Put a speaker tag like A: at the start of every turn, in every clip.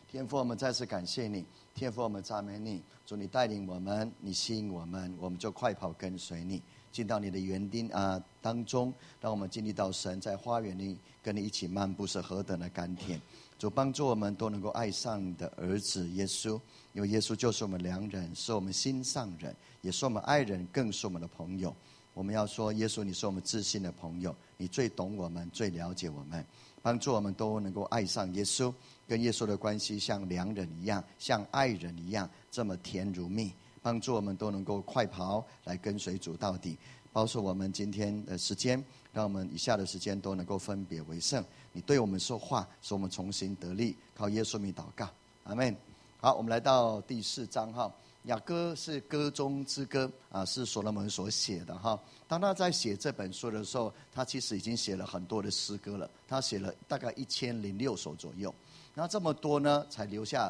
A: 天父，我们再次感谢你，天父，我们赞美你。主，你带领我们，你吸引我们，我们就快跑跟随你，进到你的园丁当中，让我们经历到神在花园里跟你一起漫步是何等的甘甜。主，帮助我们都能够爱上你的儿子耶稣，因为耶稣就是我们良人，是我们心上人，也是我们爱人，更是我们的朋友。我们要说，耶稣，你是我们至信的朋友，你最懂我们，最了解我们，帮助我们都能够爱上耶稣，跟耶稣的关系像良人一样，像爱人一样，这么甜如蜜。帮助我们都能够快跑来跟随主到底。保守我们今天的时间，让我们以下的时间都能够分别为圣。你对我们说话，使我们重新得力，靠耶稣名祷告，阿们。好，我们来到第4章哈。雅歌是歌中之歌是所罗门所写的哈。当他在写这本书的时候，他其实已经写了很多的诗歌了，他写了大概1006首左右。那这么多呢，才留下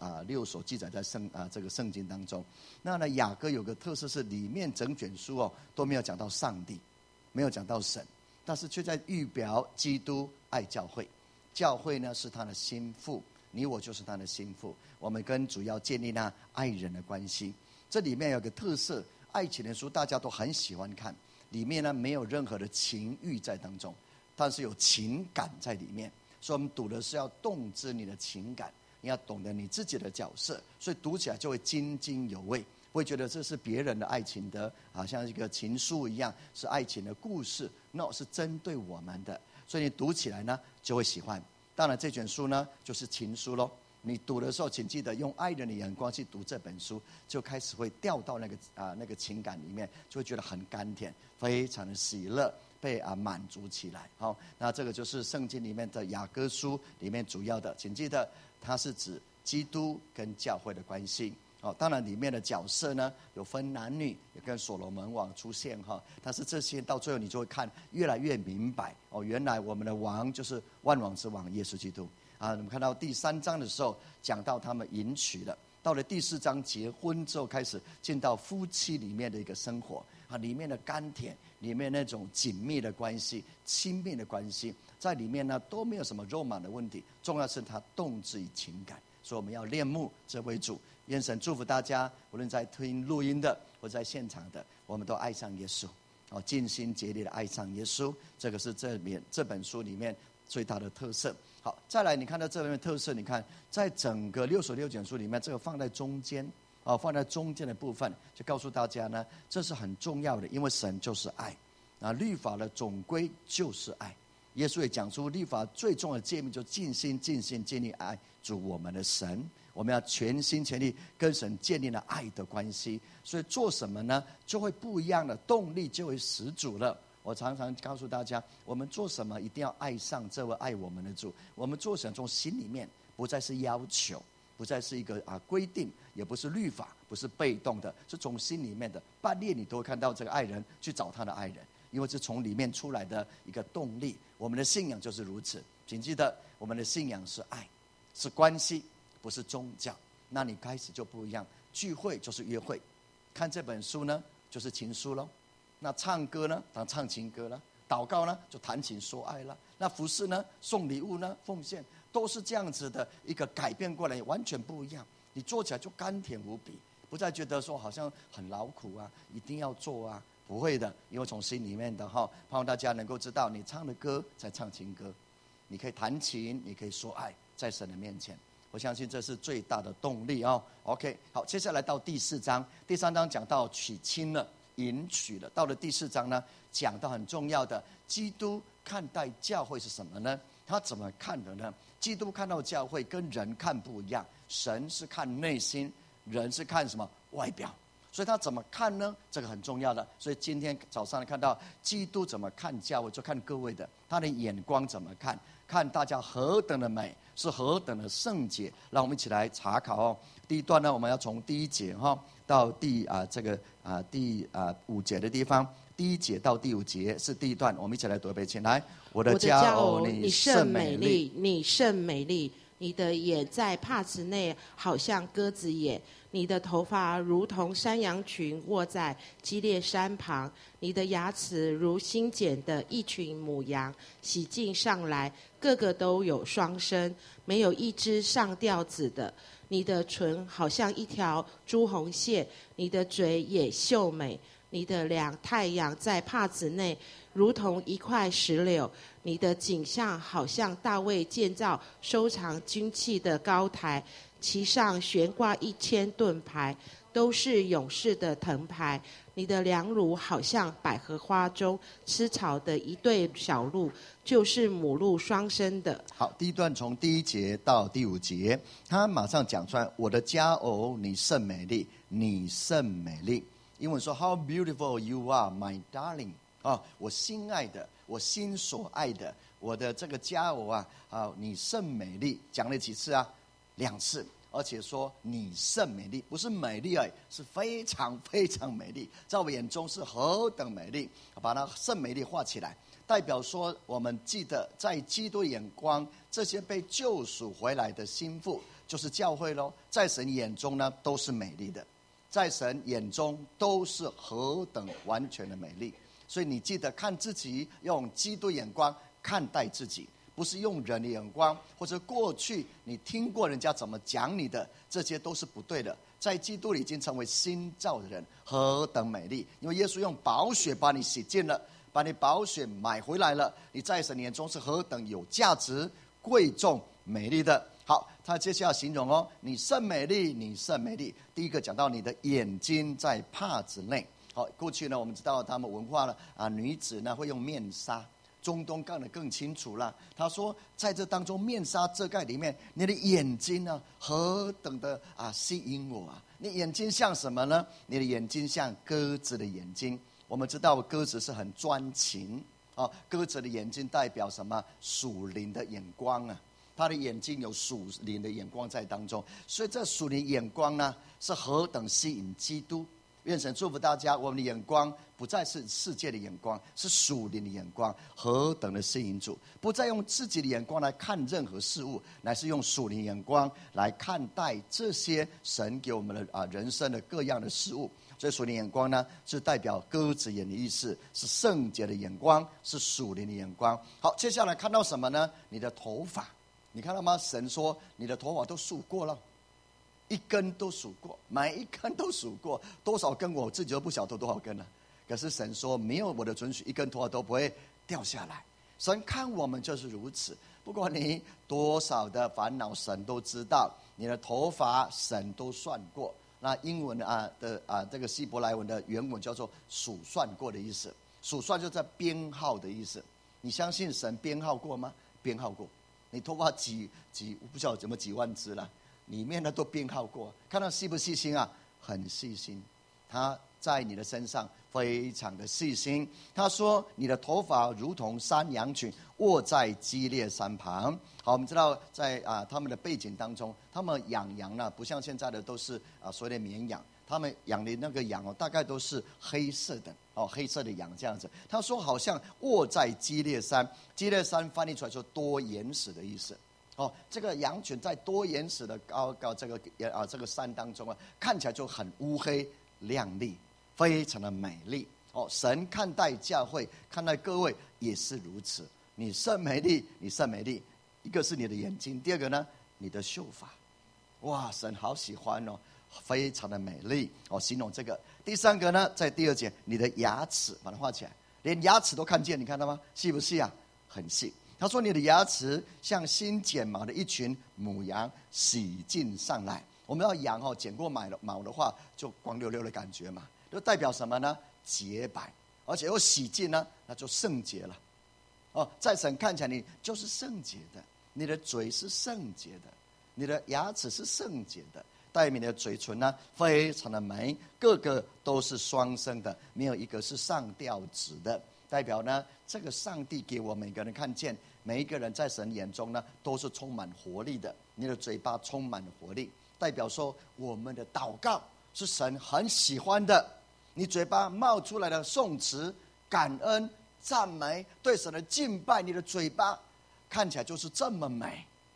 A: 6首记载在这个圣经当中。那呢，雅歌有个特色是里面整卷书都没有讲到上帝，没有讲到神，但是却在预表基督爱教会。教会呢是他的心腹，你我就是他的心腹，我们跟主要建立那爱人的关系。这里面有个特色，爱情的书大家都很喜欢看，里面呢没有任何的情欲在当中，但是有情感在里面。所以我们读的是要动之你的情感，你要懂得你自己的角色，所以读起来就会津津有味，不会觉得这是别人的爱情的像一个情书一样，是爱情的故事，是针对我们的，所以你读起来呢就会喜欢。当然这卷书呢就是情书咯，你读的时候请记得用爱人的眼光去读这本书，就开始会掉到那个情感里面，就会觉得很甘甜，非常的喜乐，被满足起来。好，那这个就是圣经里面的雅歌书里面主要的，请记得它是指基督跟教会的关系。当然里面的角色呢有分男女，也跟所罗门王出现但是这些到最后你就会看越来越明白原来我们的王就是万王之王耶稣基督我们看到第3章的时候讲到他们迎娶了，到了第4章结婚之后开始进到夫妻里面的一个生活里面的甘甜，里面那种紧密的关系，亲密的关系，在里面呢都没有什么肉麻的问题，重要是他动之以情感。所以我们要恋慕这位主。愿神祝福大家，无论在听录音的或在现场的，我们都爱上耶稣尽心竭力的爱上耶稣，这个是这本书里面最大的特色。好，再来你看到这边的特色，你看在整个6卷书里面，这个放在中间放在中间的部分，就告诉大家呢，这是很重要的，因为神就是爱律法的总归就是爱。耶稣也讲出律法最重要的诫命，就尽心尽力爱主我们的神，我们要全心全力跟神建立了爱的关系，所以做什么呢就会不一样的，动力就会十足了。我常常告诉大家，我们做什么一定要爱上这位爱我们的主，我们做什么从心里面，不再是要求，不再是一个规定，也不是律法，不是被动的，是从心里面的。半夜你都会看到这个爱人去找他的爱人，因为是从里面出来的一个动力。我们的信仰就是如此，请记得我们的信仰是爱，是关系，不是宗教。那你开始就不一样，聚会就是约会，看这本书呢就是情书咯，那唱歌呢当唱情歌了，祷告呢就谈情说爱了，那服侍呢送礼物呢奉献，都是这样子的一个改变过来，完全不一样。你做起来就甘甜无比，不再觉得说好像很劳苦一定要做不会的，因为从心里面的盼望大家能够知道，你唱的歌在唱情歌，你可以弹琴，你可以说爱，在神的面前，我相信这是最大的动力OK， 好，接下来到第4章，第3章讲到娶亲了，迎娶了。到了第4章呢，讲到很重要的，基督看待教会是什么呢？他怎么看的呢？基督看到教会跟人看不一样，神是看内心，人是看什么？外表。所以他怎么看呢？这个很重要的。所以今天早上看到基督怎么看教会，就看各位的他的眼光怎么看，看大家何等的美，是何等的圣洁。让我们一起来查考第一段呢，我们要从第1节到第5节的地方。第1节到第5节是第一段，我们一起来读一遍，请来。我的佳偶，你甚美丽，
B: 你甚美丽， 你的眼在帕子内，好像鸽子眼；你的头发如同山羊群卧在基列山旁；你的牙齿如新剪的一群母羊，洗净上来，个个都有双生，没有一只上吊子的。你的唇好像一条朱红线，你的嘴也秀美。你的两太阳在帕子内，如同一块石榴；你的景象好像大卫建造收藏军器的高台，其上悬挂1000盾牌，都是勇士的藤牌。你的两乳好像百合花中吃草的一对小鹿，就是母鹿双生的。
A: 好，第一段从第1节到第5节，他马上讲出来：我的佳偶，你甚美丽，你甚美丽。英文说 How beautiful you are, my darling。我心爱的，我心所爱的，我的这个佳偶啊，你甚美丽。讲了几次啊？2次。而且说你甚美丽，不是美丽而已，是非常非常美丽，在我眼中是何等美丽。把它甚美丽画起来，代表说我们记得在基督眼光，这些被救赎回来的心腹就是教会咯，在神眼中呢都是美丽的，在神眼中都是何等完全的美丽。所以你记得看自己，用基督眼光看待自己，不是用人的眼光，或者过去你听过人家怎么讲你的，这些都是不对的。在基督里已经成为新造的人，何等美丽！因为耶稣用宝血把你洗净了，把你宝血买回来了，你在神眼中是何等有价值、贵重、美丽的。好，他接下来形容你甚美丽，你甚美丽。第一个讲到你的眼睛在帕子内。好，过去呢我们知道他们文化了女子呢会用面纱。中东干得更清楚了。他说，在这当中面纱遮盖里面，你的眼睛呢，何等的吸引我啊！你眼睛像什么呢？你的眼睛像鸽子的眼睛。我们知道鸽子是很专情鸽子的眼睛代表什么？属灵的眼光啊，他的眼睛有属灵的眼光在当中，所以这属灵眼光呢，是何等吸引基督。愿神祝福大家，我们的眼光不再是世界的眼光，是属灵的眼光，何等的吸引主！不再用自己的眼光来看任何事物，乃是用属灵眼光来看待这些神给我们的人生的各样的事物。所以属灵眼光呢，是代表鸽子眼的意思，是圣洁的眼光，是属灵的眼光。好，接下来看到什么呢？你的头发，你看到吗？神说你的头发都数过了。一根都数过，每一根都数过，多少根我自己都不晓得多少根了。可是神说，没有我的准许，一根头发都不会掉下来。神看我们就是如此，不管你多少的烦恼，神都知道。你的头发，神都算过。那英文这个希伯来文的原文叫做数算过的意思，数算就在编号的意思。你相信神编号过吗？编号过。你头发不晓得怎么几万只了。里面呢都编号过，看到细不细心啊？很细心，他在你的身上非常的细心。他说你的头发如同山羊群卧在基列山旁。好，我们知道在他们的背景当中，他们养羊呢不像现在的都是所谓的绵羊，他们养的那个羊大概都是黑色的黑色的羊这样子。他说好像卧在基列山，基列山翻译出来说多岩石的意思。这个羊群在多岩石的高这个山当中看起来就很乌黑亮丽，非常的美丽。神看待教会，看待各位也是如此。你甚美丽，你甚美丽。一个是你的眼睛，第二个呢，你的秀发。哇，神好喜欢非常的美丽形容这个。第三个呢，在第2节，你的牙齿，把它画起来，连牙齿都看见，你看到吗？细不细啊？很细。他说你的牙齿像新剪毛的一群母羊，洗净上来。我们要羊剪过毛的话，就光溜溜的感觉嘛，就代表什么呢？洁白，而且又洗净呢，那就圣洁了。在神看起来你就是圣洁的，你的嘴是圣洁的，你的牙齿是圣洁的，代表你的嘴唇呢非常的美，个个都是双生的，没有一个是上吊子的。代表呢，这个上帝给我们每个人看见，每一个人在神眼中呢都是充满活力的。你的嘴巴充满活力，代表说我们的祷告是神很喜欢的。你嘴巴冒出来的颂词、感恩、赞美、对神的敬拜，你的嘴巴看起来就是这么美。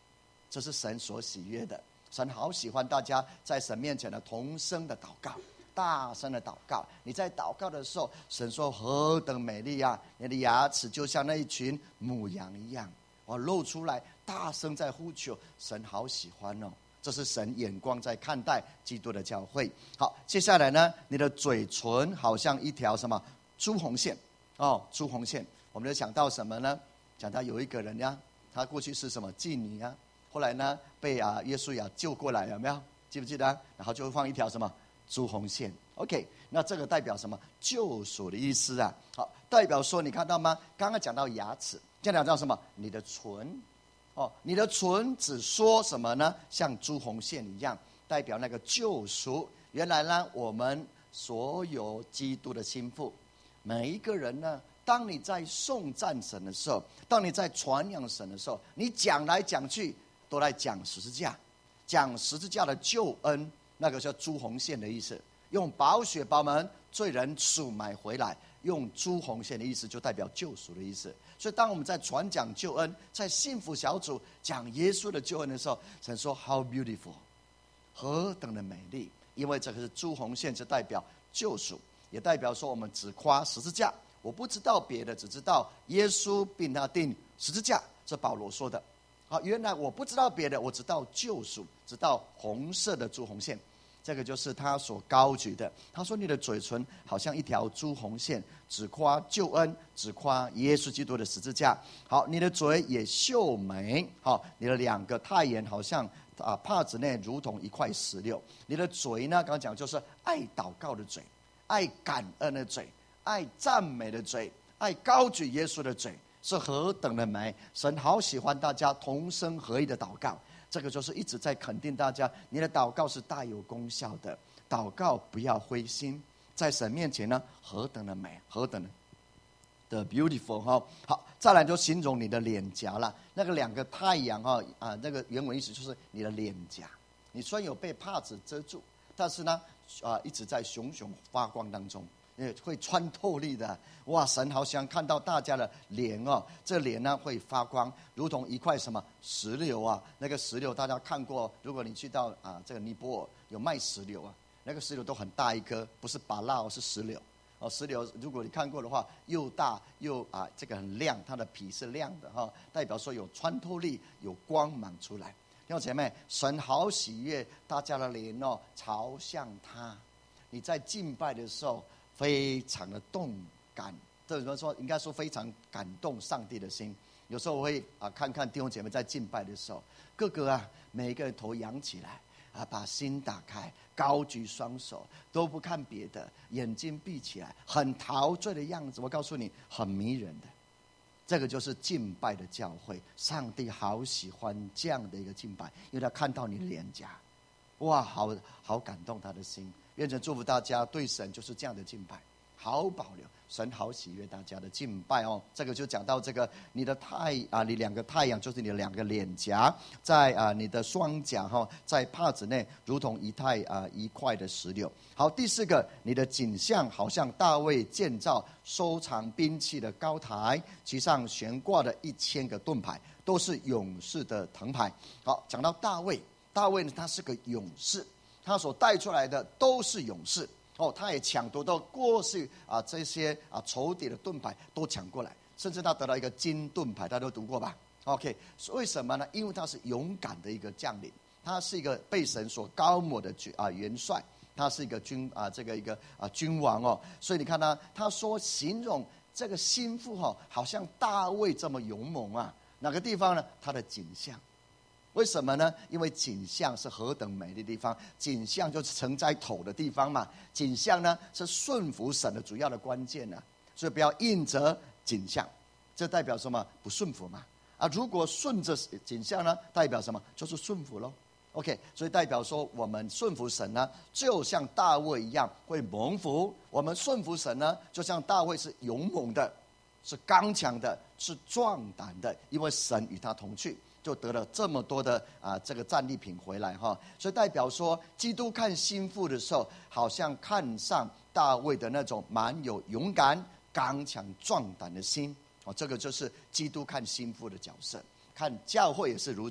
A: 这是神所喜悦的。神好喜欢大家在神面前的同声的祷告，大声的祷告。你在祷告的时候，神说何等美丽啊！你的牙齿就像那一群母羊一样，露出来，大声在呼求。神好喜欢哦，这是神眼光在看待基督的教会。好，接下来呢，你的嘴唇好像一条什么朱红线朱红线，我们就想到什么呢？讲到有一个人呀，他过去是什么妓女啊，后来呢被耶稣救过来，有没有？记不记得？然后就会放一条什么朱红线。OK， 那这个代表什么？救赎的意思啊。好，代表说你看到吗？刚刚讲到牙齿，现在讲到什么？你的唇你的唇只说什么呢？像朱红线一样，代表那个救赎。原来呢，我们所有基督的心腹，每一个人呢，当你在颂赞神的时候，当你在传扬神的时候，你讲来讲去都来讲十字架，讲十字架的救恩，那个叫朱红线的意思。用宝血把我们罪人赎买回来，用朱红线的意思就代表救赎的意思。所以当我们在传讲救恩，在幸福小组讲耶稣的救恩的时候，神说 How beautiful， 何等的美丽。因为这个是朱红线，是代表救赎，也代表说我们只夸十字架，我不知道别的，只知道耶稣并他钉十字架，这保罗说的。好，原来我不知道别的，我知道救赎，知道红色的朱红线，这个就是他所高举的。他说你的嘴唇好像一条朱红线，只夸救恩，只夸耶稣基督的十字架。好，你的嘴也秀美。好，你的两个太阳好像帕子内如同一块石榴。你的嘴呢，刚刚讲就是爱祷告的嘴，爱感恩的嘴，爱赞美的嘴，爱高举耶稣的嘴，是何等的美。神好喜欢大家同声合一的祷告，这个就是一直在肯定大家，你的祷告是大有功效的，祷告不要灰心，在神面前呢，何等的美，何等的 beautiful 好，再来就形容你的脸颊了。那个两个太阳那个原文意思就是你的脸颊。你虽然有被帕子遮住，但是呢一直在熊熊发光当中，会穿透力的。哇，神好想看到大家的脸这脸呢会发光，如同一块什么石榴啊。那个石榴大家看过，如果你去到这个尼泊尔有卖石榴啊，那个石榴都很大一颗，不是芭乐是石榴。石榴如果你看过的话，又大又这个很亮，它的皮是亮的代表说有穿透力，有光芒出来。弟兄姐妹，神好喜悦大家的脸朝向他。你在敬拜的时候非常的动感，这怎么说？应该说非常感动上帝的心。有时候我会看看弟兄姐妹在敬拜的时候，个个每一个人头扬起来把心打开，高举双手，都不看别的，眼睛闭起来，很陶醉的样子。我告诉你，很迷人的。这个就是敬拜的教会，上帝好喜欢这样的一个敬拜，因为他看到你的脸颊，哇，好感动他的心。愿神祝福大家，对神就是这样的敬拜，好保留。神好喜悦大家的敬拜这个就讲到这个你的你两个太阳就是你的两个脸颊，在你的双颊在帕子内如同一块的石榴。好，第四个，你的景象好像大卫建造收藏兵器的高台，其上悬挂的1000个盾牌，都是勇士的藤牌。好，讲到大卫呢，他是个勇士，他所带出来的都是勇士。他也抢夺到过去这些仇敌的盾牌都抢过来，甚至他得到一个金盾牌，大家都读过吧 ？OK， 为什么呢？因为他是勇敢的一个将领，他是一个被神所高抹的元帅，他是一个君王所以你看他说形容这个心腹好像大卫这么勇猛哪个地方呢？他的景象。为什么呢？因为景象是何等美的地方，景象就是承载头的地方嘛。景象呢是顺服神的主要的关键所以不要应着景象，这代表什么？不顺服嘛。如果顺着景象呢，代表什么？就是顺服咯。OK， 所以代表说我们顺服神呢，就像大卫一样会蒙福。我们顺服神呢，就像大卫是勇猛的，是刚强的，是壮胆的，因为神与他同去。就得了这么多的这个战利品回来所以代表说，基督看心腹的时候，好像看上大卫的那种蛮有勇敢、刚强、壮胆的心这个就是基督看心腹的角色。看教会也是如此，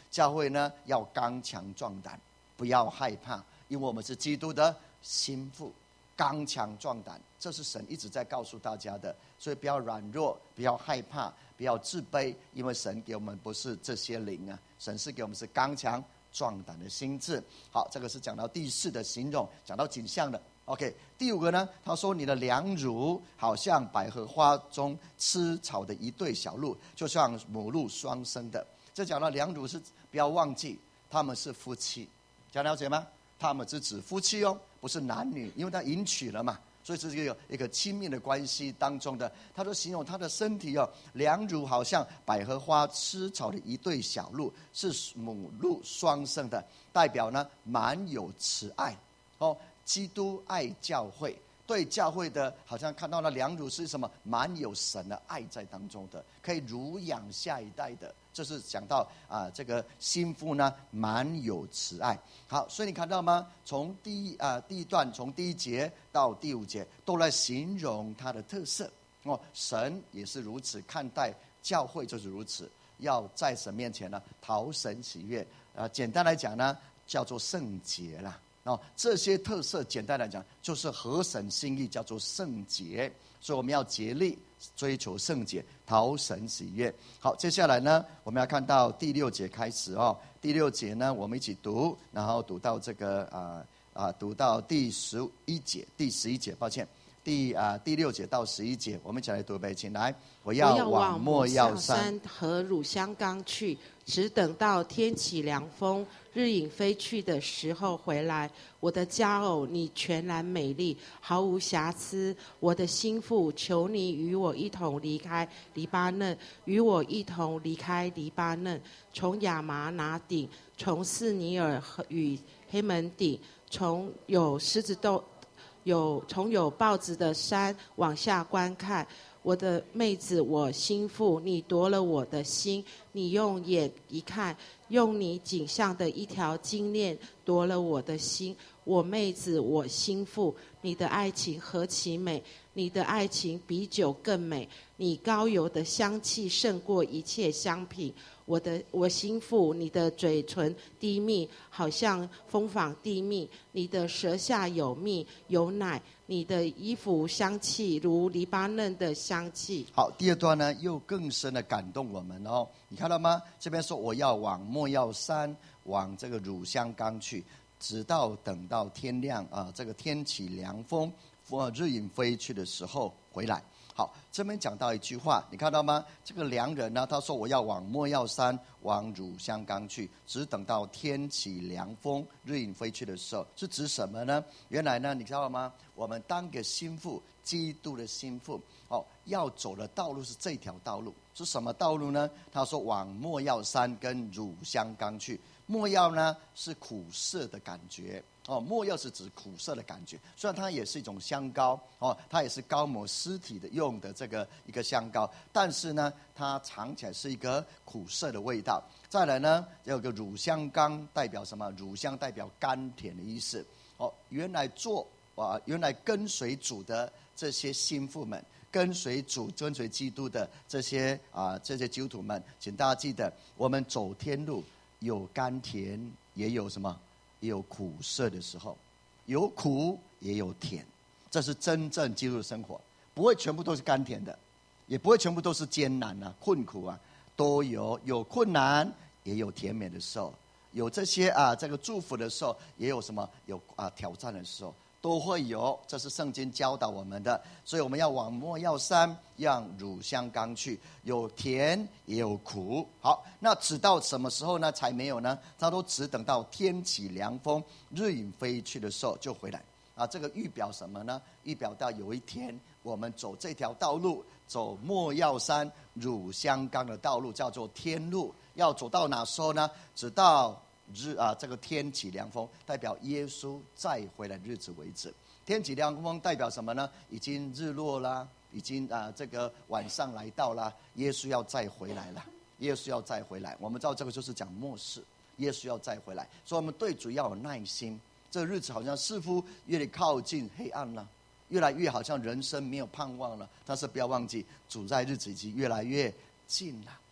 A: 教会呢要刚强壮胆，不要害怕，因为我们是基督的心腹。刚强壮胆，这是神一直在告诉大家的，所以不要软弱，不要害怕，不要自卑，因为神给我们不是这些灵啊，神是给我们是刚强壮胆的心智。好，这个是讲到第4的形容，讲到景象的。OK， 第5个呢，他说你的良乳好像百合花中吃草的一对小鹿，就像母鹿双生的。这讲到良乳是不要忘记，他们是夫妻，这样了解吗？他们是指夫妻哦，不是男女，因为他迎娶了嘛，所以这是一个亲密的关系当中的。他说形容他的身体哦，良乳好像百合花吃草的一对小鹿，是母鹿双生的，代表呢满有慈爱哦。基督爱教会，对教会的好像看到了良乳是什么？满有神的爱在当中的，可以乳养下一代的。这是讲到这个心腹呢满有慈爱。好，所以你看到吗？从第一段，从第1节到第5节，都来形容它的特色哦。神也是如此看待教会，就是如此，要在神面前呢讨神喜悦。简单来讲呢，叫做圣洁啦。哦，这些特色简单来讲就是合神心意，叫做圣洁。所以我们要竭力追求圣洁，讨神喜悦。好，接下来呢，我们要看到第6节开始哦。第6节呢，我们一起读，然后读到这个读到第11节，第11节，抱歉，第6节到11节，我们一起来读背请来。我要往没药山
B: 和乳香冈去，只等到天起凉风，日影飞去的时候回来。我的佳偶，你全然美丽，毫无瑕疵。我的心腹，求你与我一同离开黎巴嫩，与我一同离开黎巴嫩，从亚麻拿顶，从士尼尔与黑门顶，从有狮子洞，从有豹子的山往下观看。我的妹子，我心腹，你夺了我的心，你用眼一看，用你颈项的一条金链夺了我的心。我妹子，我心腹，你的爱情何其美，你的爱情比酒更美，你膏油的香气胜过一切香品。我心腹，你的嘴唇滴蜜，好像蜂坊滴蜜，你的舌下有蜜有奶，你的衣服香气如黎巴嫩的香气。
A: 好，第2段呢又更深的感动我们哦。你看到吗？这边说我要往没药山，往这个乳香冈去，直到等到天亮这个天起凉风，日影飞去的时候回来。好，这边讲到一句话，你看到吗？这个良人呢，他说我要往没药山，往乳香冈去，只等到天起凉风，日影飞去的时候，是指什么呢？原来呢，你知道吗？我们当个心腹，基督的心腹，要走的道路是这条道路，是什么道路呢？他说往没药山跟乳香冈去。没药呢是苦涩的感觉没药是指苦涩的感觉，虽然它也是一种香膏它也是膏抹尸体的用的这个一个香膏，但是呢它尝起来是一个苦涩的味道。再来呢有个乳香冈，代表什么？乳香代表甘甜的意思原来跟随主的这些心腹们，跟随主跟随基督的这些基督徒们，请大家记得，我们走天路有甘甜，也有什么？也有苦涩的时候，有苦也有甜，这是真正基督的生活，不会全部都是甘甜的，也不会全部都是艰难困苦都有困难，也有甜美的时候，有这些这个祝福的时候，也有什么？有挑战的时候，都会有，这是圣经教导我们的。所以我们要往没药山，让乳香冈去，有甜也有苦。好，那直到什么时候呢才没有呢？他都只等到天起凉风，日影飞去的时候就回来这个预表什么呢？预表到有一天我们走这条道路，走没药山乳香冈的道路，叫做天路。要走到哪时候呢？直到这个天起凉风，代表耶稣再回来日子为止。天起凉风代表什么呢？已经日落啦，已经这个晚上来到啦，耶稣要再回来了，耶稣要再回来。我们知道这个就是讲末世，耶稣要再回来，所以我们对主要有耐心。这个日子好像似乎越靠近黑暗了，越来越好像人生没有盼望了，但是不要忘记，主在日子已经越来越近了。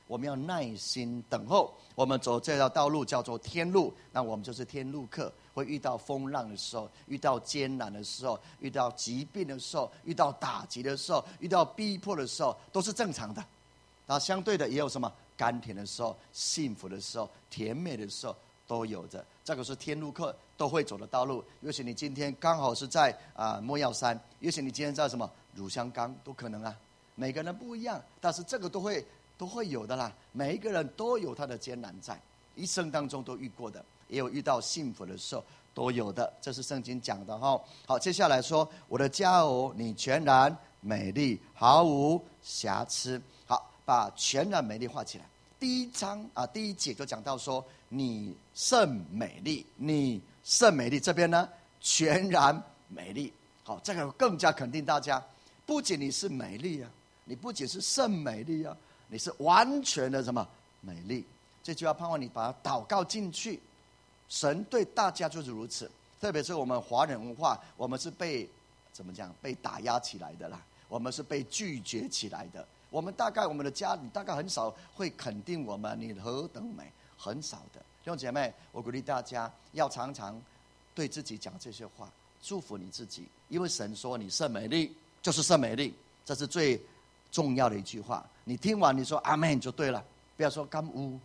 A: 我们要耐心等候。我们走这条道路叫做天路，那我们就是天路客。会遇到风浪的时候，遇到艰难的时候，遇到疾病的时候，遇到打击的时候，遇到逼迫的时候，都是正常的。那相对的也有什么甘甜的时候、幸福的时候、甜美的时候都有着。这个是天路客都会走的道路。也许你今天刚好是在莫药山，也许你今天在什么乳香冈，都可能啊。每个人不一样，但是这个都会有的啦。每一个人都有他的艰难在，一生当中都遇过的，也有遇到幸福的时候都有的。这是圣经讲的哈。好，接下来说，我的佳偶，你全然美丽，毫无瑕疵。好，把全然美丽画起来。第一节就讲到说，你甚美丽，你甚美丽。这边呢，全然美丽。好，这个更加肯定大家，不仅你是美丽啊，你不仅是甚美丽啊，你是完全的什么美丽。这句话盼望你把它祷告进去。神对大家就是如此，特别是我们华人文化，我们是被怎么讲被打压起来的啦，我们是被拒绝起来的。我们的家里大概很少会肯定我们，你何等美，很少的。弟兄姐妹，我鼓励大家要常常对自己讲这些话，祝福你自己，因为神说你甚美丽，就是甚美丽，这是最重要的一句话。你听完你说阿们就对了，不要说干乌，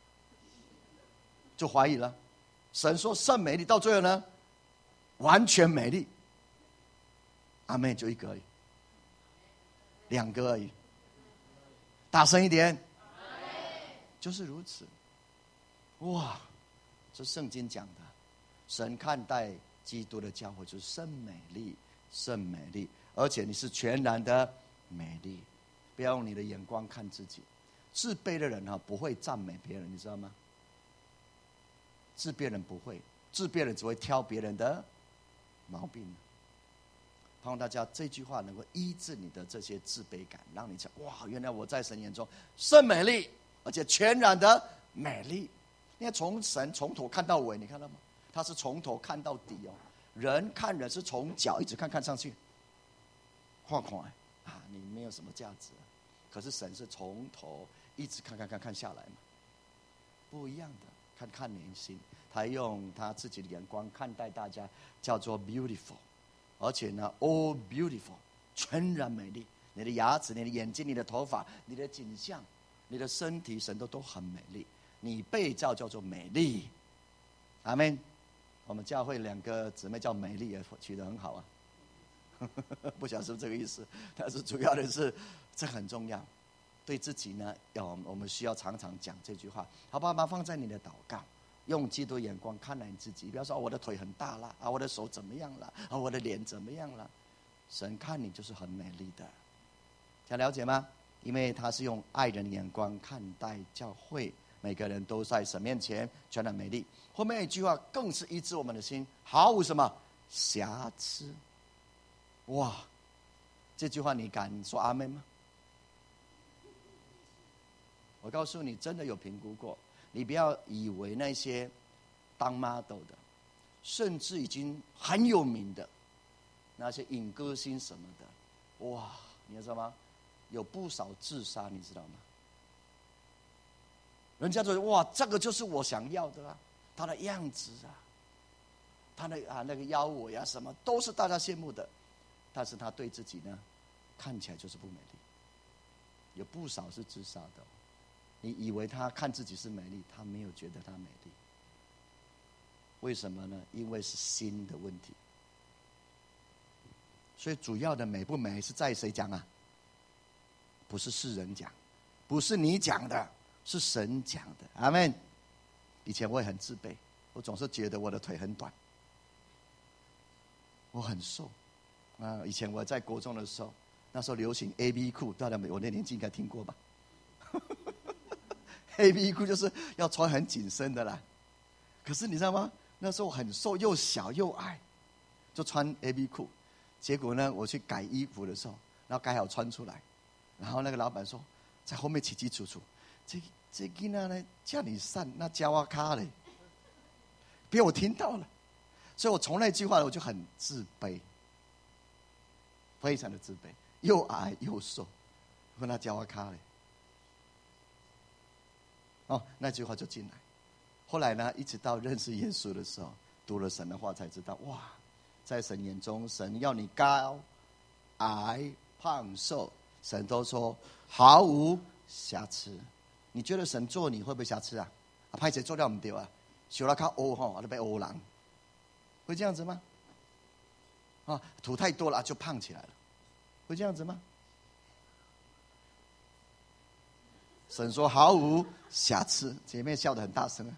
A: 就怀疑了。神说甚美丽，到最后呢，完全美丽。阿们就一个而已，两个而已，大声一点，就是如此。哇，这圣经讲的，神看待基督的教会就是甚美丽，甚美丽，而且你是全然的美丽。不要用你的眼光看自己。自卑的人不会赞美别人，你知道吗？自卑人不会，自卑人只会挑别人的毛病。盼望大家这句话能够医治你的这些自卑感，让你讲哇，原来我在神眼中甚美丽，而且全然的美丽。因为从神从头看到尾，你看到吗？他是从头看到底哦。人看人是从脚一直看上去，晃晃你没有什么价值。可是神是从头一直看下来嘛，不一样的。看人心，他用他自己的眼光看待大家，叫做 beautiful， 而且呢 all beautiful， 全然美丽。你的牙齿、你的眼睛、你的头发、你的景象、你的身体，神都很美丽。你被造叫做美丽，阿们。我们教会两个姊妹叫美丽，也取得很好啊。不晓得是不是这个意思，但是主要的是这很重要。对自己呢，我们需要常常讲这句话，好不好？把它放在你的祷告，用基督眼光看待你自己。不要说我的腿很大了我的手怎么样了我的脸怎么样了。神看你就是很美丽的，想了解吗？因为他是用爱人的眼光看待教会，每个人都在神面前全然美丽。后面一句话更是医治我们的心，毫无什么瑕疵。哇，这句话你敢说阿们吗？我告诉你，真的有评估过。你不要以为那些当 model 的，甚至已经很有名的那些影歌星什么的，哇，你知道吗？有不少自杀，你知道吗？人家说哇，这个就是我想要的啊，他的样子他的那个腰围什么都是大家羡慕的，但是他对自己呢，看起来就是不美丽。有不少是自杀的。你以为他看自己是美丽，他没有觉得他美丽。为什么呢？因为是心的问题。所以主要的美不美是在谁讲啊？不是世人讲，不是你讲的，是神讲的。阿们。以前我也很自卑，我总是觉得我的腿很短，我很瘦以前我在国中的时候，那时候流行 AB 裤，大家我那年纪应该听过吧？AB 裤就是要穿很紧身的啦。可是你知道吗？那时候很瘦，又小又矮，就穿 AB 裤。结果呢，我去改衣服的时候，然后改好穿出来，然后那个老板说，在后面清清楚楚，这囡仔呢叫你散，那叫我卡嘞，被我听到了。所以我从那句话我就很自卑，非常的自卑，又矮又瘦，问他叫我卡嘞。 那句话就进来。后来呢，一直到认识耶稣的时候，读了神的话才知道，哇，在神眼中，神要你高矮胖瘦，神都说毫无瑕疵。你觉得神做你会不会瑕疵啊？拍谁做掉不对啊？修了靠欧哈，就被欧狼，会这样子吗？土太多了就胖起来了，会这样子吗？神说毫无瑕疵，姐妹笑得很大声啊。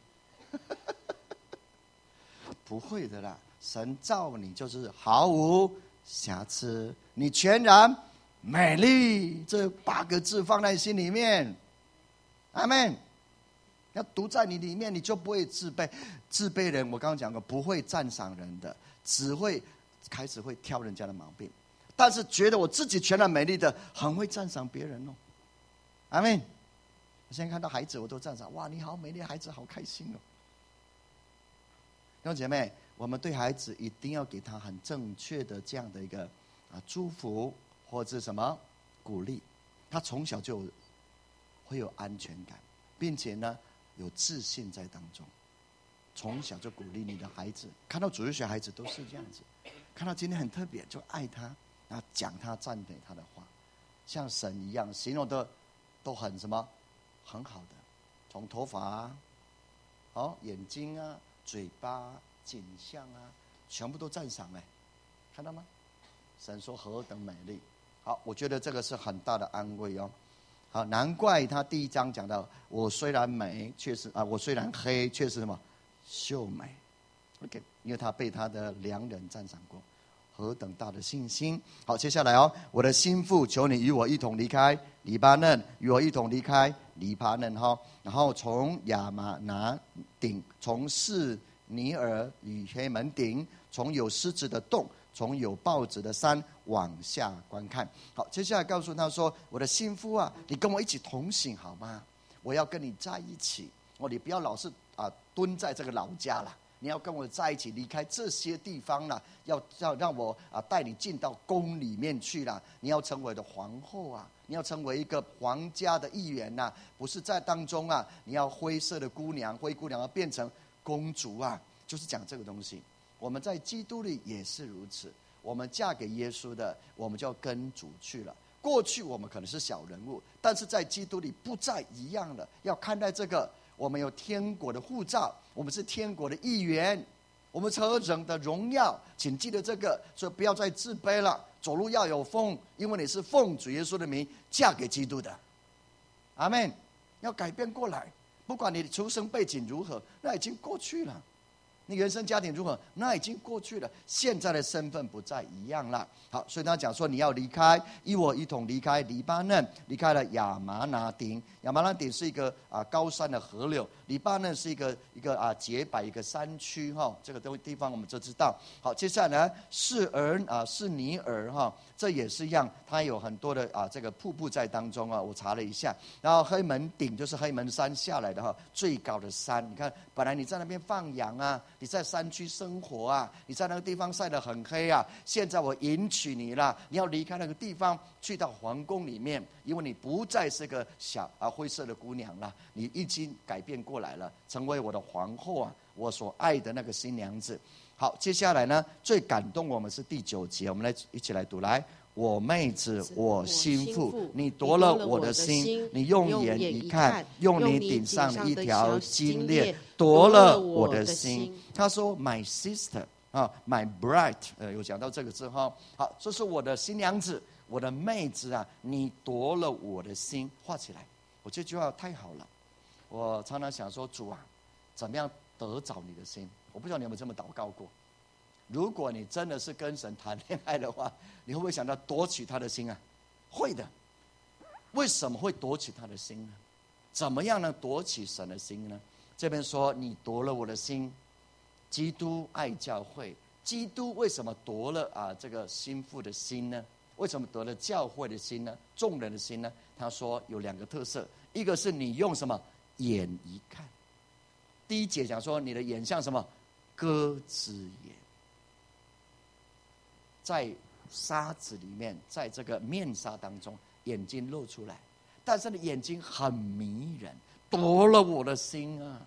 A: 不会的啦，神造你就是毫无瑕疵，你全然美丽，这8个字放在心里面，阿们。要读在你里面，你就不会自卑。自卑人，我刚刚讲过，不会赞赏人的，只会开始会挑人家的毛病。但是觉得我自己全然美丽的，很会赞赏别人哦。阿们。我现在看到孩子，我都赞赏，哇，你好美丽，孩子好开心哦。弟兄姐妹，我们对孩子一定要给他很正确的这样的一个祝福或者什么鼓励，他从小就会有安全感，并且呢有自信在当中。从小就鼓励你的孩子，看到主日学孩子都是这样子，看到今天很特别就爱他，然后讲他赞美他的话，像神一样形容的都很什么很好的，从头发眼睛啊嘴巴颈项啊全部都赞赏哎，看到吗？神说何等美丽。好，我觉得这个是很大的安慰哦。好，难怪他第1章讲到，我虽然美，却是我虽然黑，却是什么秀美。OK， 因为他被他的良人赞赏过，何等大的信心。好，接下来我的心腹，求你与我一同离开黎巴嫩，与我一同离开黎巴嫩然后从亚玛拿顶，从示尼尔与黑门顶，从有狮子的洞，从有豹子的山往下观看。好，接下来告诉他说，我的心腹啊，你跟我一起同行好吗？我要跟你在一起你不要老是蹲在这个老家了，你要跟我在一起，离开这些地方了，要让我带你进到宫里面去了。你要成为的皇后啊，你要成为一个皇家的一员呐，不是在当中你要灰色的姑娘，灰姑娘要变成公主啊，就是讲这个东西。我们在基督里也是如此，我们嫁给耶稣的，我们就要跟主去了。过去我们可能是小人物，但是在基督里不再一样了，要看待这个，我们有天国的护照，我们是天国的一员，我们何等的荣耀，请记得这个。所以不要再自卑了，走路要有风，因为你是奉主耶稣的名嫁给基督的。阿们。要改变过来，不管你的出生背景如何，那已经过去了。你原生家庭如何，那已经过去了，现在的身份不再一样了。好，所以他讲说，你要离开，与我一同离开黎巴嫩，离开了亚麻拿顶。亚麻拿顶是一个高山的河流，黎巴嫩是一个洁白一个山区这个地方我们就知道。好，接下来呢，示尼尔这也是一样，它有很多的这个瀑布在当中我查了一下。然后黑门顶就是黑门山下来的最高的山。你看，本来你在那边放羊你在山区生活你在那个地方晒得很黑现在我迎娶你了，你要离开那个地方，去到皇宫里面，因为你不再是个小灰色的姑娘了，你已经改变过来了，成为我的皇后我所爱的那个新娘子。好，接下来呢，最感动我们是第9节，我们一起来读来。我妹子，我心腹，你夺了我的心，你用眼一看，用你顶上的一条金链夺了我的心。他说 My sister my bride 有讲到这个字好，这是我的新娘子，我的妹子你夺了我的心。画起来，我这句话太好了。我常常想说，主怎么样得着你的心？我不知道你有没有这么祷告过。如果你真的是跟神谈恋爱的话，你会不会想到夺取他的心会的。为什么会夺取他的心呢？怎么样能夺取神的心呢？这边说你夺了我的心，基督爱教会。基督为什么夺了这个心腹的心呢？为什么夺了教会的心呢？众人的心呢？他说有2个特色，一个是你用什么眼一看。第1节讲说你的眼像什么鸽子眼，在沙子里面，在这个面纱当中，眼睛露出来，但是你眼睛很迷人， 夺了我的心啊！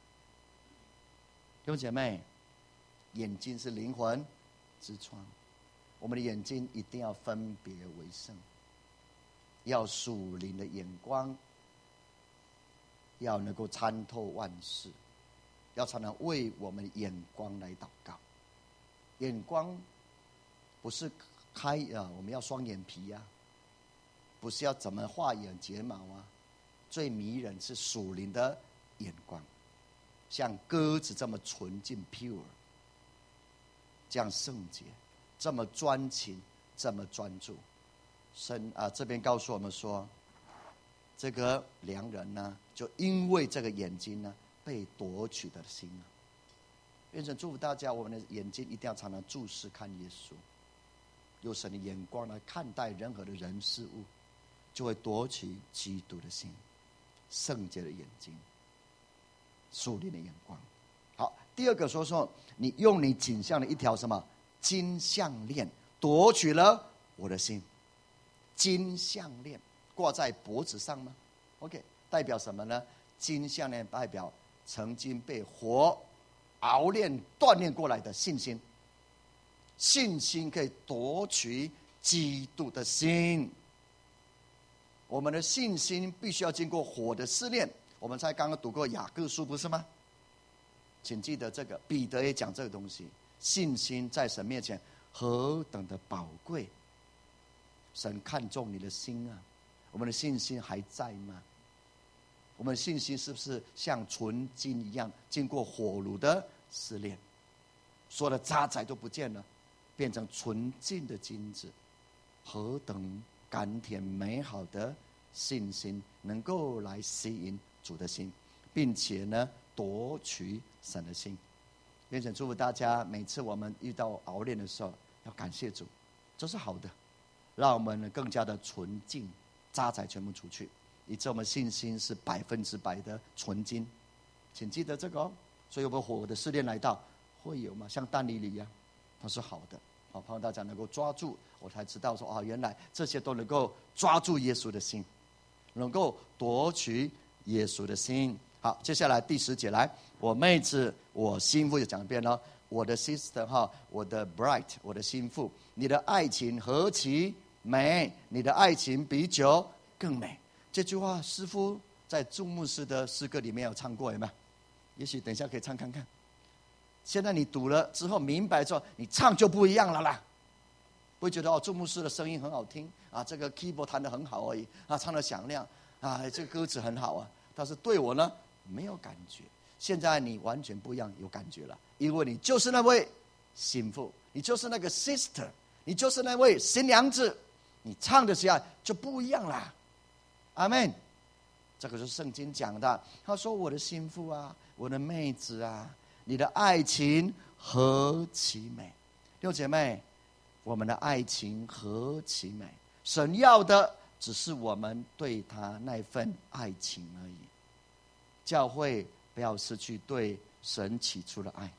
A: 弟兄姐妹，眼睛是灵魂之窗，我们的眼睛一定要分别为圣，要属灵的眼光，要能够参透万事，要常常为我们的眼光来祷告。眼光不是我们要双眼皮啊，不是要怎么画眼睫毛啊，最迷人是属灵的眼光，像鸽子这么纯净 pure， 这样圣洁，这么专情，这么专注。这边告诉我们说，这个良人呢，就因为这个眼睛呢被夺取的心啊。愿神祝福大家，我们的眼睛一定要常常注视看耶稣，用神的眼光来看待任何的人事物，就会夺取基督的心，圣洁的眼睛，属灵的眼光。好，第二个说你用你颈项的一条什么金项链夺取了我的心。金项链挂在脖子上吗 ？OK， 代表什么呢？金项链代表曾经被火熬炼锻炼过来的信心，信心可以夺取基督的心。我们的信心必须要经过火的试炼。我们才刚刚读过雅各书，不是吗？请记得这个，彼得也讲这个东西。信心在神面前何等的宝贵，神看重你的心啊！我们的信心还在吗？我们的信心是不是像纯金一样，经过火炉的试炼，所有的渣滓都不见了，变成纯净的金子？何等甘甜美好的信心，能够来吸引主的心，并且呢夺取神的心。愿神祝福大家，每次我们遇到熬炼的时候，要感谢主，这是好的，让我们更加的纯净，渣滓全部除去，以致我们信心是100%的纯金。请记得这个哦。所以有没有火的试炼来到？会有吗？像但以理一样，它是好的。好，盼望大家能够抓住，我才知道说原来这些都能够抓住耶稣的心，能够夺取耶稣的心。好，接下来第10节来，我妹子，我心腹，就讲一遍了。我的 sister 哈，我的 bright， 我的心腹，你的爱情何其美，你的爱情比酒更美。这句话师父在祝牧师的诗歌里面有唱过，有没有？也许等一下可以唱看看。现在你读了之后明白之后，你唱就不一样了啦。不会觉得祝牧师的声音很好听啊，这个 keyboard 弹得很好而已啊，唱得响亮啊，这个歌词很好啊，但是对我呢没有感觉。现在你完全不一样，有感觉了，因为你就是那位心腹，你就是那个 sister， 你就是那位新娘子，你唱的起来就不一样啦。阿们。这个是圣经讲的。他说：“我的心腹啊，我的妹子啊，你的爱情何其美！”弟兄姐妹，我们的爱情何其美！神要的只是我们对他那份爱情而已。教会不要失去对神起初的爱。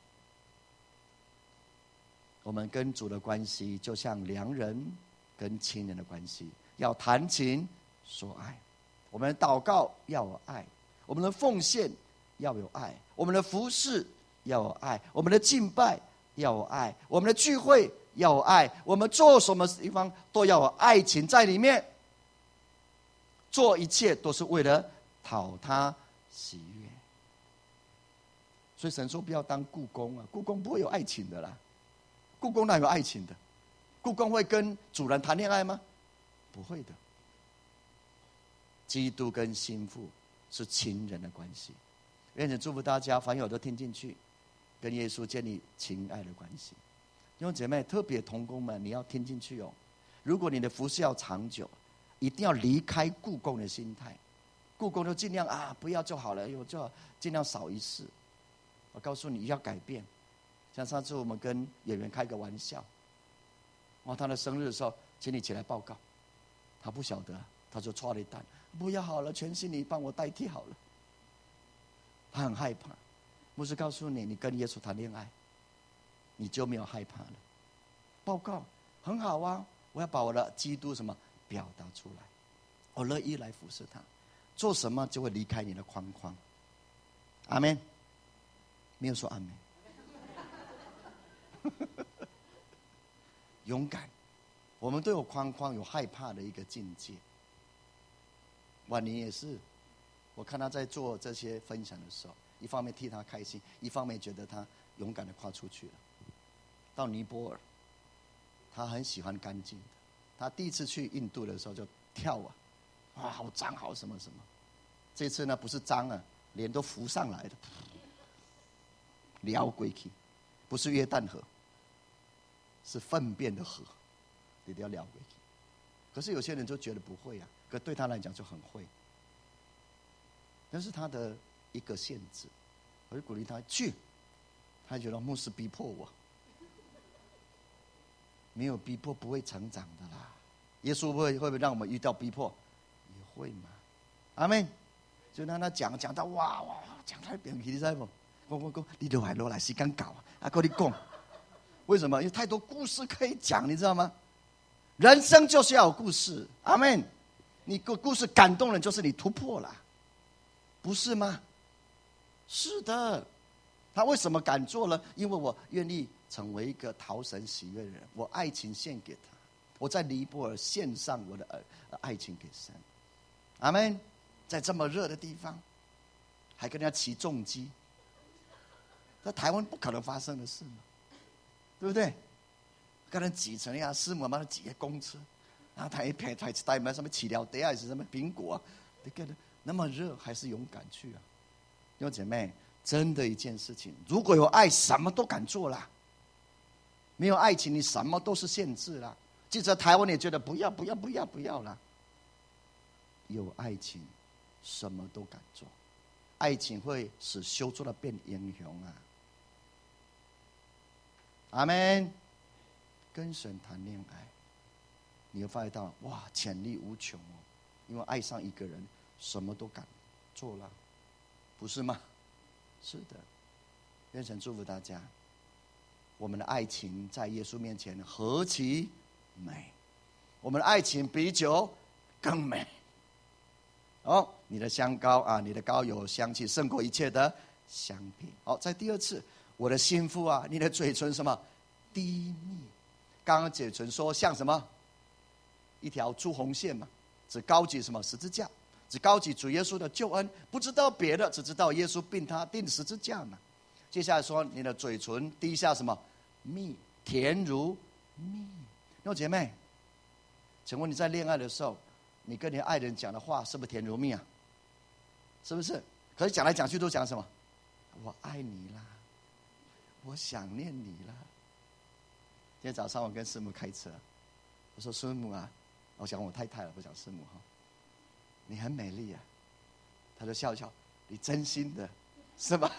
A: 我们跟主的关系就像良人跟情人的关系，要谈情说爱。我们的祷告要有爱，我们的奉献要有爱，我们的服事要有爱，我们的敬拜要有爱，我们的聚会要有爱，我们做什么地方都要有爱情在里面。做一切都是为了讨他喜悦。所以神说不要当雇工啊，雇工不会有爱情的啦。雇工哪有爱情的？雇工会跟主人谈恋爱吗？不会的。基督跟心腹是情人的关系。愿神祝福大家，凡有都听进去，跟耶稣建立情爱的关系。弟兄姐妹，特别同工们，你要听进去哦。如果你的服事要长久，一定要离开雇工的心态。雇工就尽量不要就好了，我就尽量少一事。我告诉你要改变。像上次我们跟演员开个玩笑，他的生日的时候，请你起来报告，他不晓得，他就戳了一弹，不要好了，全心你帮我代替好了。他很害怕。牧师告诉你，你跟耶稣谈恋爱，你就没有害怕了。报告很好啊，我要把我的基督什么表达出来，我乐意来服侍他。 做什么就会离开你的框框。阿们？没有说阿们。勇敢，我们都有框框，有害怕的一个境界。婉妮也是，我看他在做这些分享的时候，一方面替他开心，一方面觉得他勇敢的跨出去了。到尼泊尔，他很喜欢干净的。他第一次去印度的时候就跳啊，哇，好脏，好什么什么。这次呢不是脏啊，脸都浮上来的，撩过去，不是约旦河，是粪便的河，你都要撩过去。可是有些人就觉得不会啊，可对他来讲就很会。那是他的一个限制，我就鼓励他去。他觉得牧师逼迫我，没有逼迫不会成长的啦。耶稣会不会让我们遇到逼迫？也会嘛。阿们。就让他讲到哇，讲太扁去，你知道不？讲，你落来时间到啊，跟你讲，为什么？因为太多故事可以讲，你知道吗？人生就是要有故事，阿们。你个故事感动人，就是你突破了，不是吗？是的。他为什么敢做呢？因为我愿意成为一个讨神喜悦的人，我爱情献给他，我在尼泊尔献上我的爱情给神，阿们。在这么热的地方，还跟人家骑重机，在台湾不可能发生的事嘛，对不对？跟人挤成呀，师母帮他挤个公车，然后他一排带什么起疗袋还是什么苹果，你看那么热还是勇敢去啊！弟兄姐妹，真的一件事情，如果有爱，什么都敢做啦。没有爱情，你什么都是限制啦。即使台湾也觉得不要啦。有爱情，什么都敢做。爱情会使修做的变英雄啊！阿们。跟神谈恋爱，你会发现到哇，潜力无穷哦！因为爱上一个人，什么都敢做了，不是吗？是的。愿神祝福大家，我们的爱情在耶稣面前何其美！我们的爱情比酒更美。哦，你的香膏啊，你的膏有香气，胜过一切的香品。好，在第二次，我的心腹啊，你的嘴唇什么低密？刚刚嘴唇说像什么？一条朱红线嘛，只高举什么十字架，只高举主耶稣的救恩，不知道别的，只知道耶稣并他钉十字架嘛。接下来说你的嘴唇滴下什么？蜜，甜如蜜。弟兄姐妹，请问你在恋爱的时候，你跟你的爱人讲的话是不是甜如蜜啊？是不是？可是讲来讲去都讲什么？我爱你啦，我想念你啦。今天早上我跟师母开车，我说师母啊，我讲我太太了，不讲师母哈，你很美丽啊。她就笑笑，你真心的是吧？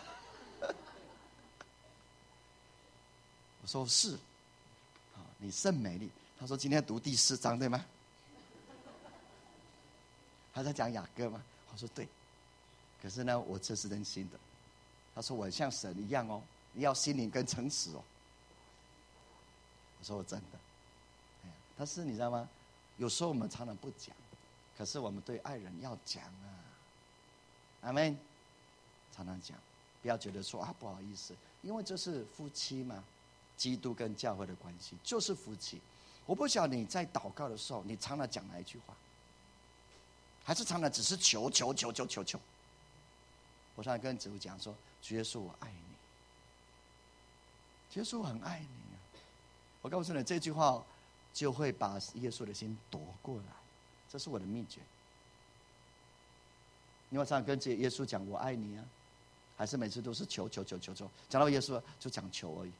A: 我说是，你甚美丽。她说今天读第4章对吗？他在讲雅各吗？我说对，可是呢，我这是真心的。他说我像神一样哦，你要心灵跟诚实哦。我说我真的，但是你知道吗？有时候我们常常不讲，可是我们对爱人要讲啊。阿们，常常讲，不要觉得说啊不好意思，因为这是夫妻嘛，基督跟教会的关系就是夫妻。我不晓得你在祷告的时候，你常常讲哪一句话？还是常常只是求？我常常跟主讲说，主耶稣我爱你，主耶稣我很爱你啊。我告诉你这句话就会把耶稣的心夺过来，这是我的秘诀。你晚上跟耶稣讲我爱你啊，还是每次都是求？讲到耶稣就讲求而已。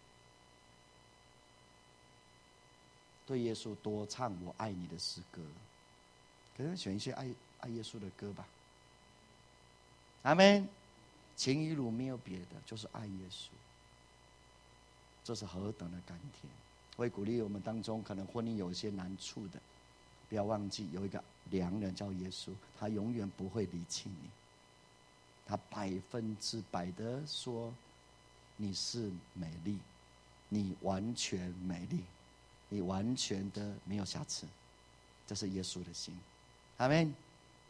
A: 对耶稣多唱我爱你的诗歌，可能选一些爱耶稣的歌吧。阿们。情与乳没有别的，就是爱耶稣。这是何等的甘甜！我也鼓励我们当中可能婚姻有一些难处的，不要忘记有一个良人叫耶稣，他永远不会离弃你。他100%的说你是美丽，你完全美丽，你完全的没有瑕疵。这是耶稣的心。阿们。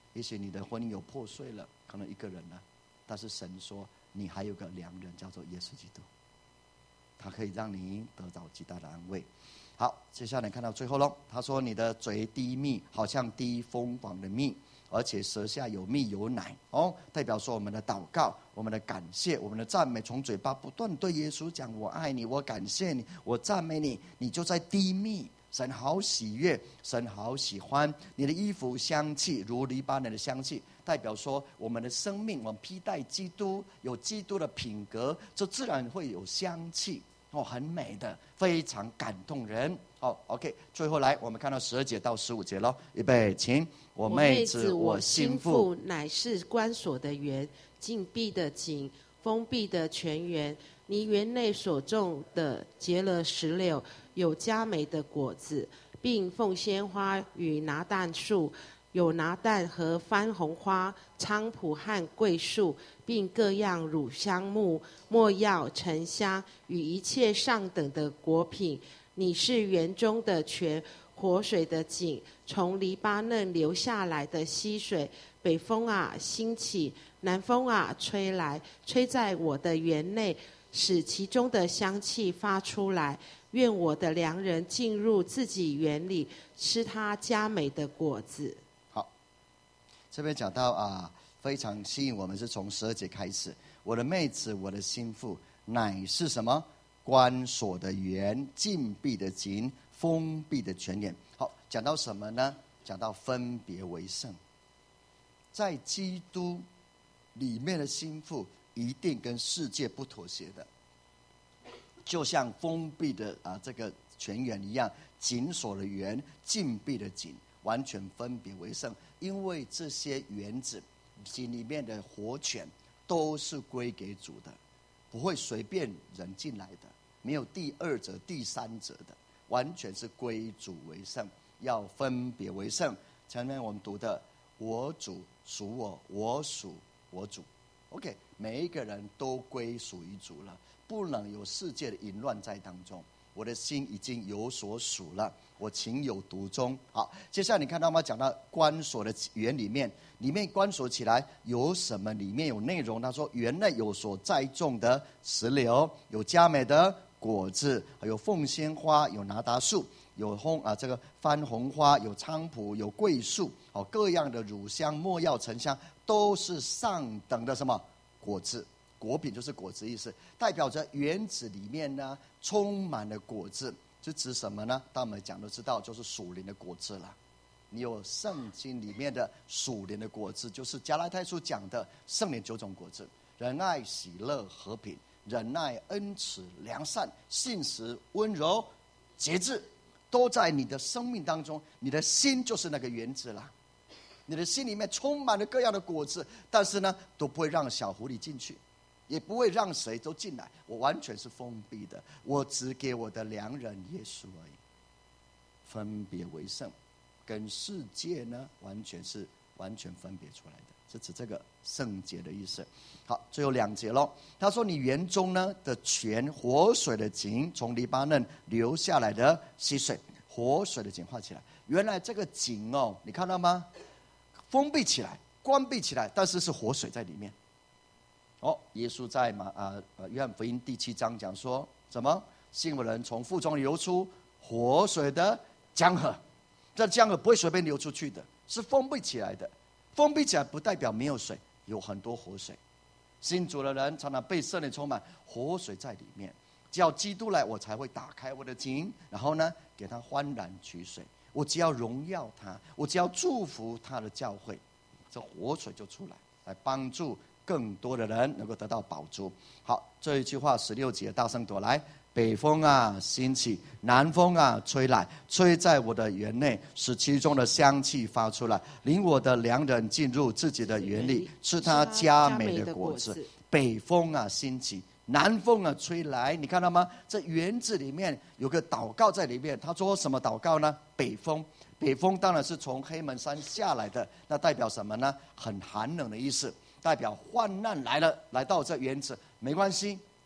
A: 也许你的婚姻有破碎了，可能一个人了，但是神说你还有个良人，叫做耶稣基督，他可以让你得到极大的安慰。好，接下来看到最后咯，他说你的嘴滴蜜，好像滴蜂王的蜜，而且舌下有蜜有奶。代表说我们的祷告，我们的感谢，我们的赞美，从嘴巴不断对耶稣讲我爱你，我感谢你，我赞美你，你就在滴蜜。神好喜悦，神好喜欢你的衣服，香气如黎巴嫩的香气，代表说我们的生命，我们披戴基督，有基督的品格，这自然会有香气。很美的，非常感动人。OK， 最后来我们看到12节到15节咯，预备，请。我妹子我心腹，
B: 乃是关锁的园，禁闭的井，封闭的泉源。你园内所种的结了石榴，有佳美的果子，并凤仙花与拿旦树，有拿旦和番红花、菖蒲和桂树，并各样乳香木、没药、沉香与一切上等的果品。你是园中的泉，活水的井，从黎巴嫩流下来的溪水。北风啊兴起，南风啊吹来，吹在我的园内，使其中的香气发出来。愿我的良人进入自己园里，吃他佳美的果子。
A: 好，这边讲到非常吸引我们，是从12节开始。我的妹子，我的心腹，乃是什么？关锁的园，禁闭的井，封闭的泉眼。好，讲到什么呢？讲到分别为圣。在基督里面的心腹，一定跟世界不妥协的，就像封闭的这个泉源一样，紧锁的园，禁闭的井，完全分别为圣。因为这些园子井里面的活泉都是归给主的，不会随便人进来的，没有第二者第三者的，完全是归主为圣，要分别为圣。前面我们读的我主属我，我属我主。 OK， 每一个人都归属于主了，不能有世界的淫乱在当中。我的心已经有所属了，我情有独钟。好，接下来你看到吗？讲到关锁的园里面关锁起来有什么？里面有内容。他说园内有所栽种的石榴，有佳美的果子，还有凤仙花，有拿达树，有这个番红花，有菖蒲，有桂树，各样的乳香、没药、沉香，都是上等的什么果子？果品就是果子意思，代表着园子里面呢充满了果子，是指什么呢？当我们讲都知道，就是属灵的果子了。你有圣经里面的属灵的果子，就是加拉太书讲的圣灵9种果子：仁爱、喜乐、和平、忍耐、恩慈、良善、信实、温柔、节制，都在你的生命当中。你的心就是那个园子了，你的心里面充满了各样的果子，但是呢，都不会让小狐狸进去，也不会让谁都进来。我完全是封闭的，我只给我的良人耶稣而已，分别为圣，跟世界呢完全分别出来的，是指这个圣洁的意思。好，最后2节咯。他说你园中呢的泉，活水的井，从黎巴嫩流下来的溪水。活水的井画起来，原来这个井你看到吗？封闭起来，关闭起来，但是是活水在里面。耶稣在约翰福音第7章讲说什么？信我的人从腹中流出活水的江河。这江河不会随便流出去的，是封闭起来的。封闭起来不代表没有水，有很多活水。信主的人常常被圣灵充满，活水在里面。只要基督来，我才会打开我的井，然后呢，给他欢然取水。我只要荣耀他，我只要祝福他的教会，这活水就出来，来帮助更多的人能够得到饱足。好，这一句话16节大声读来：北风啊兴起，南风啊吹来，吹在我的园内，使其中的香气发出来，领我的良人进入自己的园里，吃他佳美的果子。北风啊兴起，南风啊吹来，你看到吗？这园子里面有个祷告在里面。他说什么祷告呢？北风。北风当然是从黑门山下来的，那代表什么呢？很寒冷的意思，代表患难来了，来到这园子，没关系，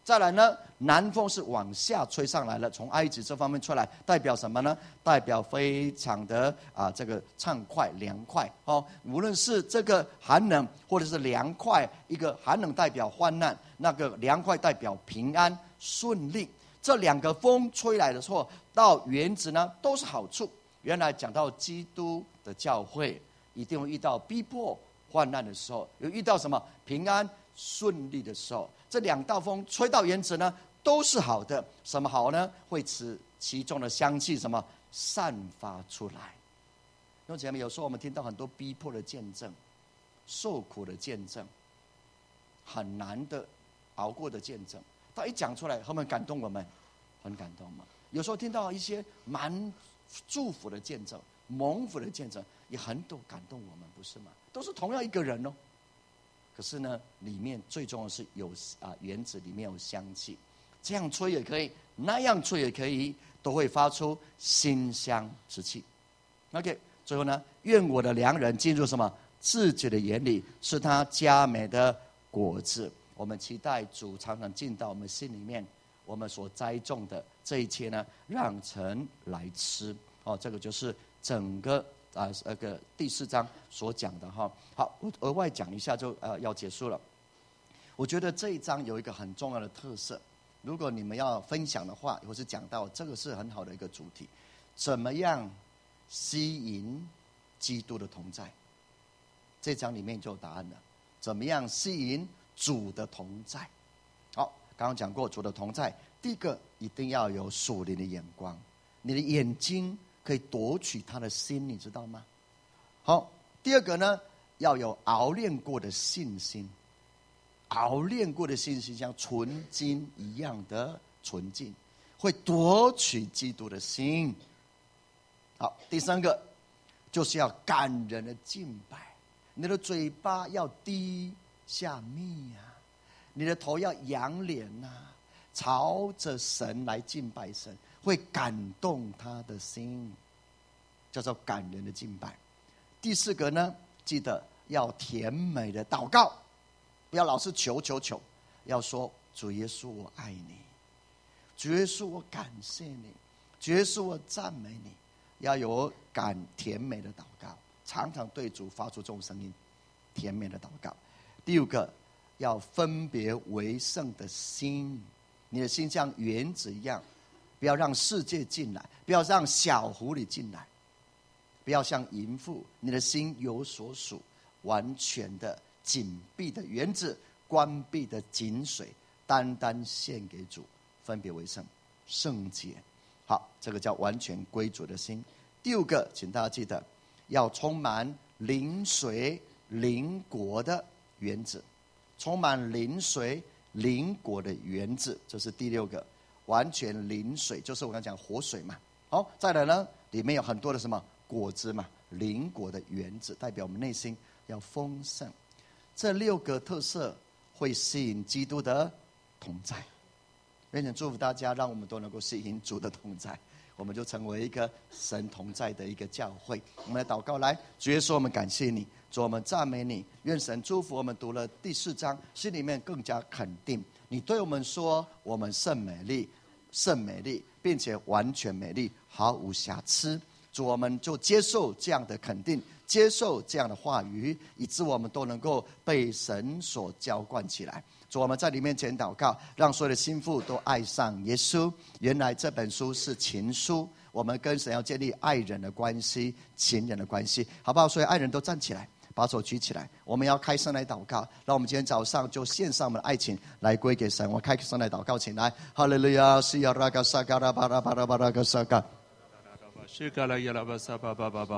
A: 再来呢，南风是往下吹上来了，从埃及这方面出来，代表什么呢？代表非常的这个畅快凉快哦。无论是这个寒冷或者是凉快，一个寒冷代表患难，那个凉快代表平安顺利。这两个风吹来的时候，到园子呢都是好处。原来讲到基督的教会，一定会遇到逼迫患难的时候，有遇到什么平安顺利的时候，这两道风吹到园子呢，都是好的。什么好呢？会使其中的香气什么散发出来。弟兄姐妹，有时候我们听到很多逼迫的见证、受苦的见证、很难的熬过的见证，他一讲出来，他们感动我们，很感动嘛。有时候听到一些蛮祝福的见证、蒙福的见证，也很多感动我们，不是吗？都是同样一个人哦。可是呢，里面最重要的是有园子里面有香气，这样吹也可以，那样吹也可以，都会发出馨香之气。OK， 最后呢，愿我的良人进入什么自己的眼里，是他佳美的果子。我们期待主常常进到我们心里面，我们所栽种的这一切呢，让神来吃。哦，这个就是整个第4章所讲的哈。好，我额外讲一下就要结束了。我觉得这一章有一个很重要的特色，如果你们要分享的话，或是讲到这个是很好的一个主题，怎么样吸引基督的同在？这章里面就有答案了。怎么样吸引主的同在？好，刚刚讲过主的同在，第一个一定要有属灵的眼光，你的眼睛可以夺取他的心，你知道吗？好，第二个呢，要有熬炼过的信心，熬炼过的信心像纯金一样的纯净，会夺取基督的心。好，第三个就是要感人的敬拜，你的嘴巴要低下密啊，你的头要仰脸啊，朝着神来敬拜神，会感动他的心，叫做感人的敬拜。第4个呢，记得要甜美的祷告，不要老是求，要说主耶稣我爱你，主耶稣我感谢你，主耶稣我赞美你，要有甜美的祷告，常常对主发出这种声音，甜美的祷告。第5个，要分别为圣的心，你的心像园子一样，不要让世界进来，不要让小狐狸进来，不要像淫妇，你的心有所属，完全的紧闭的园子，关闭的井水，单单献给主，分别为圣，圣洁。好，这个叫完全归主的心。第5个，请大家记得要充满灵水灵果的园子，充满灵水灵果的园子，这是第6个。完全灵水就是我刚讲活水嘛。好，再来呢，里面有很多的什么果子嘛，灵果的园子，代表我们内心要丰盛。这6个特色会吸引基督的同在。愿神祝福大家，让我们都能够吸引主的同在，我们就成为一个神同在的一个教会。我们来祷告，来，主耶稣，我们感谢你，主，我们赞美你。愿神祝福我们读了第4章，心里面更加肯定，你对我们说，我们甚美丽，甚美丽，并且完全美丽，毫无瑕疵。主，我们就接受这样的肯定，接受这样的话语，以致我们都能够被神所浇灌起来。主，我们在你面前祷告，让所有的心腹都爱上耶稣。原来这本书是情书，我们跟神要建立爱人的关系，情人的关系，好不好？所有爱人都站起来，把手举起来，我们要开声来祷告。让我们今天早上就献上我们的爱情来归给神。我开声来祷告，请来，哈利路亚，西亚拉嘎萨嘎拉巴拉巴拉巴拉嘎萨嘎。